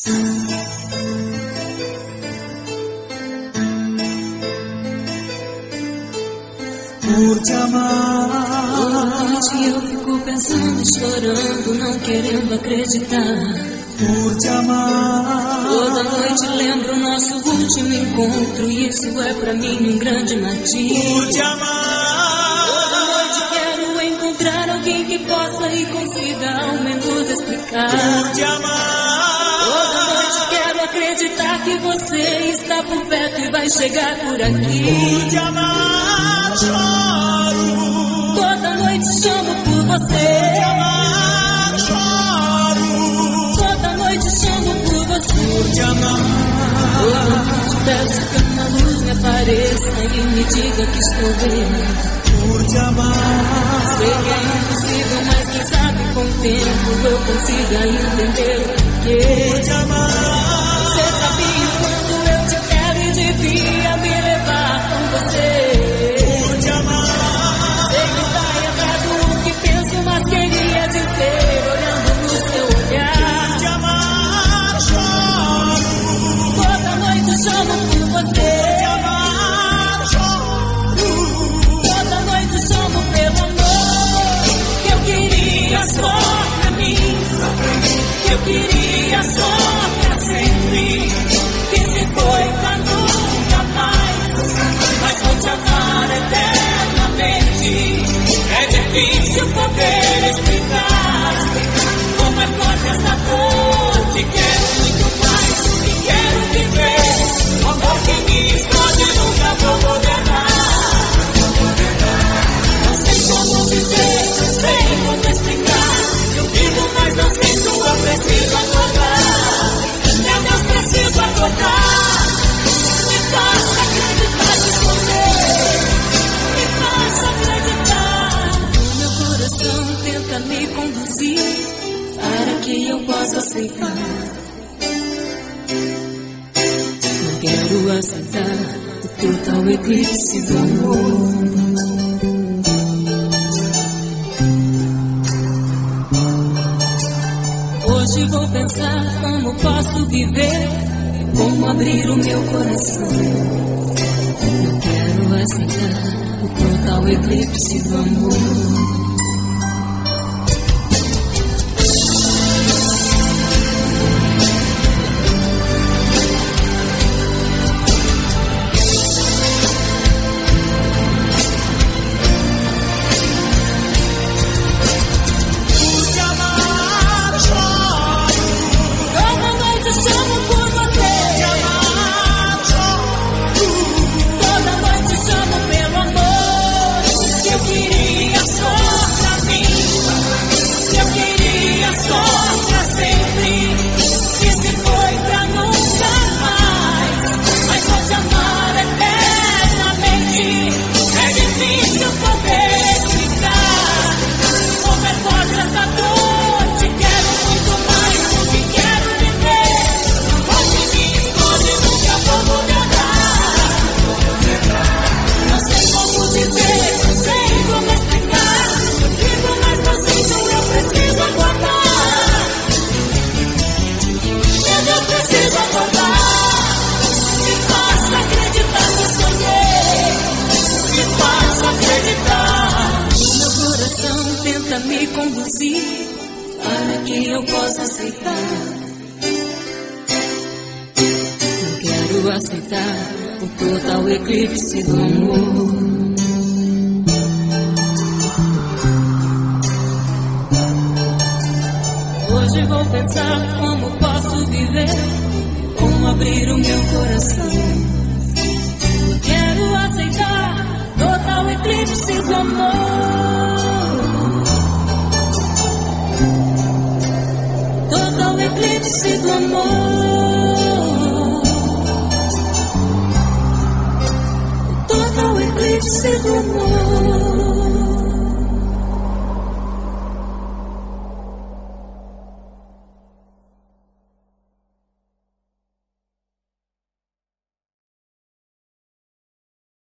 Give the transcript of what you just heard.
Por te amar. Toda noite eu fico pensando e chorando, não querendo acreditar. Por te amar. Toda noite lembro o nosso último encontro e isso é pra mim um grande martírio. Por te amar. Toda noite quero encontrar alguém que possa e consiga ao menos explicar. Por te amar. Toda noite quero acreditar que você está por perto e vai chegar por aqui. Por te amar, choro. Toda noite chamo por você. Por te amar, choro. Toda noite chamo por você. Por te amar. Toda noite peço que uma luz me apareça e me diga que estou bem. Por te amar. Sei que é impossível, mas quem sabe com o tempo eu consiga entender o porquê. Por te amar. Você sabia o quanto eu te quero e devia me levar com você. Por te amar. Sei que está errado o que penso, mas queria dizer olhando no seu olhar. Por te amar, choro. Toda noite chamo por você. Por te amar, choro. Toda noite chamo pelo amor que eu queria só pra mim. Que eu queria só pra sempre. Que se foi pra nunca mais. Mas vou te amar eternamente. É difícil poder explicar como é forte essa dor. Te quero muito mais e quero viver. O amor que me explode nunca vou poder dar. Não sei como dizer, não sei como explicar. Eu vivo, mas não sinto, eu preciso acordar. Meu Deus, preciso acordar. Me faça acreditar que sou eu. Me faça acreditar. O meu coração tenta me conduzir para que eu possa aceitar. Não quero aceitar o total eclipse do amor. Hoje vou pensar como posso viver, como abrir o meu coração. Não quero aceitar o total eclipse do amor. Me conduzir para que eu possa aceitar. Não quero aceitar o total eclipse do amor. Hoje vou pensar como posso viver, como abrir o meu coração. Não quero aceitar total eclipse do amor.